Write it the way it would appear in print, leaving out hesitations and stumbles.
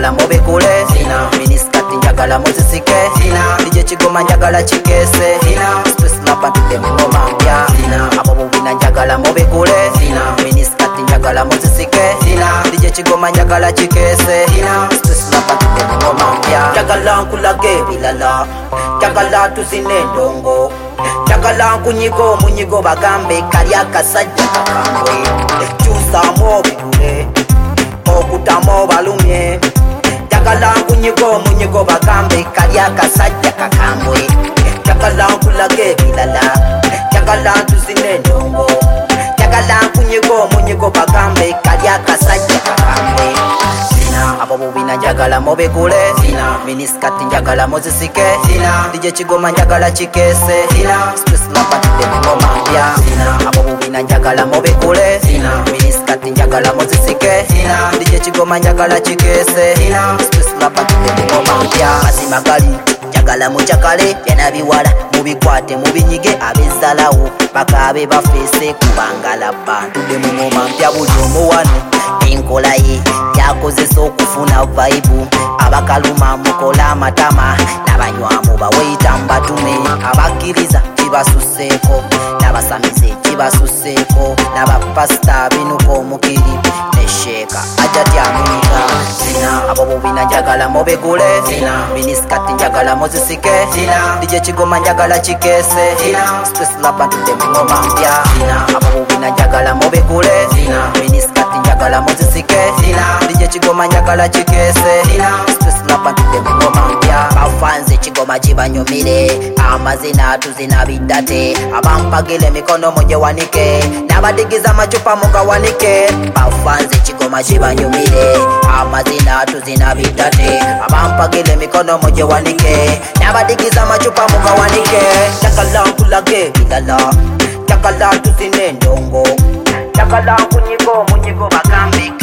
njagala mubekule miniskati njagala muzisike DJ Kigoma njagala chikese Space Lapa tude mungoma mpya abo bubina njagala mubekule miniskati njagala muzisike DJ Kigoma njagala chikese Space Lapa tude mungoma mpya njagala nkulage bilala njagala tuzine ndongo njagala nkunyigo munyigo bagambe kali akasajja kakambwe kyusamo bigule okutamo balumye njagala nkunyigo munyigo bagambe kali akasajja kakambwe njagala nkulage bilala njagala tuzine ndongo njagala nkunyigo munyigo bagambe kali akasajja kakambwe abo bubina njagala mubekule miniskati njagala muzisike DJ Kigoma njagala chikese Space Lapa tude mungoma mpya abo bubina njagala mubekule miniskati njagala muzisike DJ Kigoma njagala chikese Space Lapa tude mungoma mpya mazima gali njagala muchakale byana biwala mubikwate mubinyige abezalawo bakabe bafese kubangala bantu de mungoma mpya buli omuwano enkola ye yakozesa okufuna vibe abakaluma mukola amatama n'abanywamu baweyita mbatume abakkiriza kibasuseeko n'abasamize kibasuseeko n'abapasita binuka omukiri nesheeka ajatyamuyika abo bubina njagala mubegule miniskati njagala muzisike DJ Kigoma njagala chikese Space Lapa tude mungoma mpya abo bubina njagala mubegule miniskati njagala muzisike DJ Kigoma njagala chikese Space Lapa tude mungoma mpya bafanze Kigoma kibanyumire amazina tuzina bidate abampagile mikono muje wanike n'abadigiza amacupa mugawanike bafanze Kigoma kibanyumire amazina tuzina bidate abampagile mikono muje wanike n'abadigiza amacupa mugawanike njagala nkulage bilala njagala tuzine ndongo njagala nkunyigo munyigo bagambe